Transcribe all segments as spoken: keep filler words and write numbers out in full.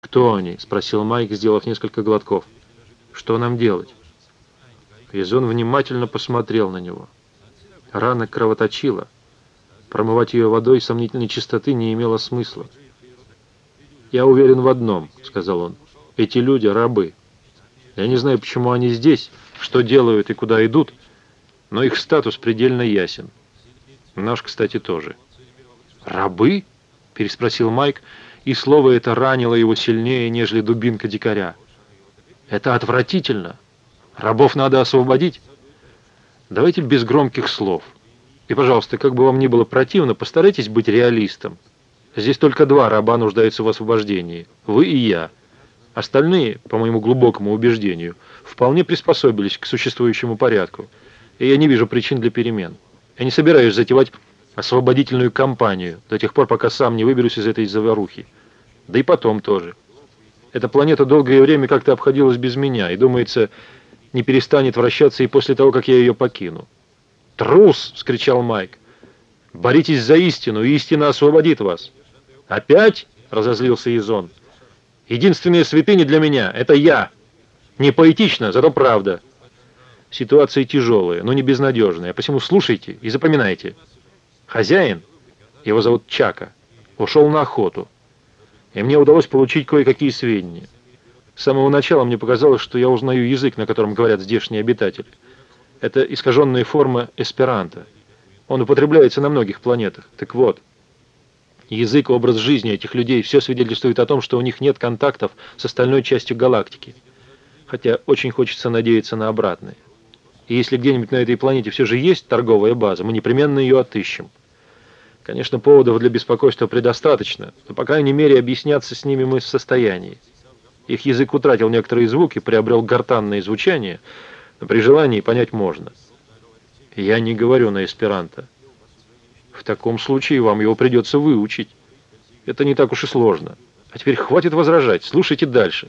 «Кто они?» — спросил Майк, сделав несколько глотков. «Что нам делать?» Язон внимательно посмотрел на него. Рана кровоточила. Промывать ее водой сомнительной чистоты не имело смысла. «Я уверен в одном», — сказал он. «Эти люди — рабы. Я не знаю, почему они здесь, что делают и куда идут, но их статус предельно ясен. Наш, кстати, тоже». «Рабы?» — переспросил Майк, и слово это ранило его сильнее, нежели дубинка дикаря. «Это отвратительно. Рабов надо освободить. Давайте без громких слов. И, пожалуйста, как бы вам ни было противно, постарайтесь быть реалистом. Здесь только два раба нуждаются в освобождении. Вы и я. Остальные, по моему глубокому убеждению, вполне приспособились к существующему порядку. И я не вижу причин для перемен. Я не собираюсь затевать освободительную кампанию до тех пор, пока сам не выберусь из этой заварухи. Да и потом тоже. Эта планета долгое время как-то обходилась без меня, и, думается, не перестанет вращаться и после того, как я ее покину. «Трус!» — вскричал Майк. «Боритесь за истину, и истина освободит вас». «Опять?» — разозлился Язон. «Единственная святыня для меня — это я. Не поэтично, зато правда. Ситуация тяжелая, но не безнадежная, посему слушайте и запоминайте. Хозяин, его зовут Чака, ушел на охоту, и мне удалось получить кое-какие сведения. С самого начала мне показалось, что я узнаю язык, на котором говорят здешние обитатели. Это искаженная форма эсперанто. Он употребляется на многих планетах. Так вот, язык и образ жизни этих людей все свидетельствует о том, что у них нет контактов с остальной частью галактики. Хотя очень хочется надеяться на обратное. И если где-нибудь на этой планете все же есть торговая база, мы непременно ее отыщем. Конечно, поводов для беспокойства предостаточно, но, по крайней мере, объясняться с ними мы в состоянии. Их язык утратил некоторые звуки, приобрел гортанное звучание, но при желании понять можно. Я не говорю на эсперанто. В таком случае вам его придется выучить. Это не так уж и сложно. А теперь хватит возражать, слушайте дальше.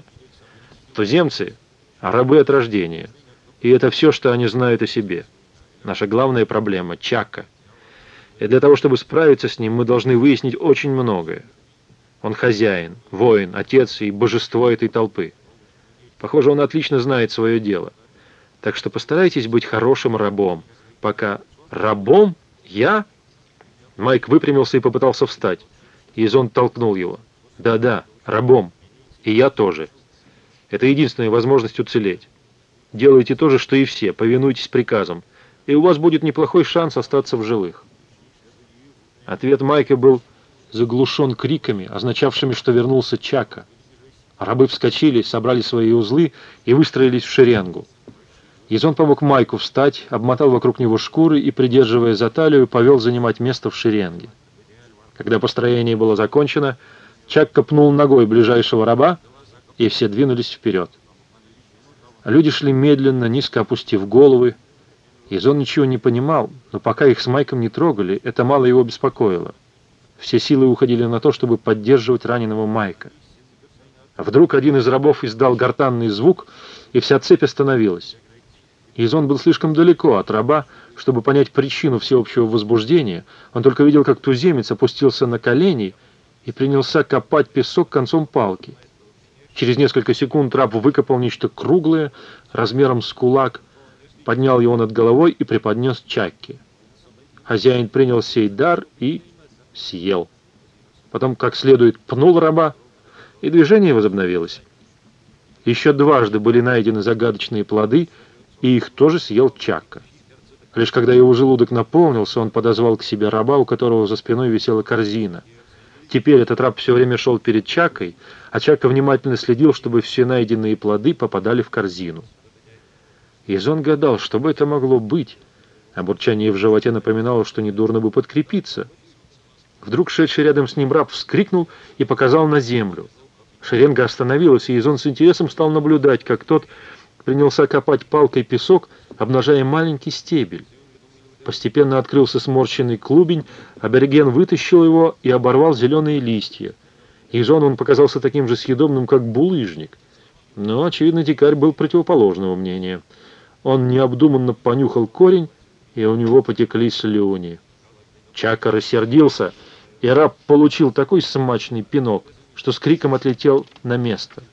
Туземцы — рабы от рождения. И это все, что они знают о себе. Наша главная проблема — Чака. И для того, чтобы справиться с ним, мы должны выяснить очень многое. Он хозяин, воин, отец и божество этой толпы. Похоже, он отлично знает свое дело. Так что постарайтесь быть хорошим рабом. Пока рабом? Я? Майк выпрямился и попытался встать. Язон толкнул его. Да-да, рабом. И я тоже. Это единственная возможность уцелеть. Делайте то же, что и все, повинуйтесь приказам, и у вас будет неплохой шанс остаться в живых. Ответ Майка был заглушен криками, означавшими, что вернулся Чака. Рабы вскочили, собрали свои узлы и выстроились в шеренгу. Язон помог Майку встать, обмотал вокруг него шкуры и, придерживая за талию, повел занимать место в шеренге. Когда построение было закончено, Чакка пнул ногой ближайшего раба, и все двинулись вперед. Люди шли медленно, низко опустив головы. Язон ничего не понимал, но пока их с Майком не трогали, это мало его беспокоило. Все силы уходили на то, чтобы поддерживать раненого Майка. Вдруг один из рабов издал гортанный звук, и вся цепь остановилась. Язон был слишком далеко от раба, чтобы понять причину всеобщего возбуждения. Он только видел, как туземец опустился на колени и принялся копать песок концом палки. Через несколько секунд раб выкопал нечто круглое, размером с кулак, поднял его над головой и преподнес Чакке. Хозяин принял сей дар и съел. Потом, как следует, пнул раба, и движение возобновилось. Еще дважды были найдены загадочные плоды, и их тоже съел Чакка. Лишь когда его желудок наполнился, он подозвал к себе раба, у которого за спиной висела корзина. Теперь этот раб все время шел перед Чаккой, а Чакка внимательно следил, чтобы все найденные плоды попадали в корзину. Язон гадал, что бы это могло быть, а бурчание в животе напоминало, что недурно бы подкрепиться. Вдруг шедший рядом с ним раб вскрикнул и показал на землю. Шеренга остановилась, и Язон с интересом стал наблюдать, как тот принялся копать палкой песок, обнажая маленький стебель. Постепенно открылся сморщенный клубень, абориген вытащил его и оборвал зеленые листья. Язону он показался таким же съедобным, как булыжник. Но, очевидно, дикарь был противоположного мнения. Он необдуманно понюхал корень, и у него потекли слюни. Чака рассердился, и раб получил такой смачный пинок, что с криком отлетел на место.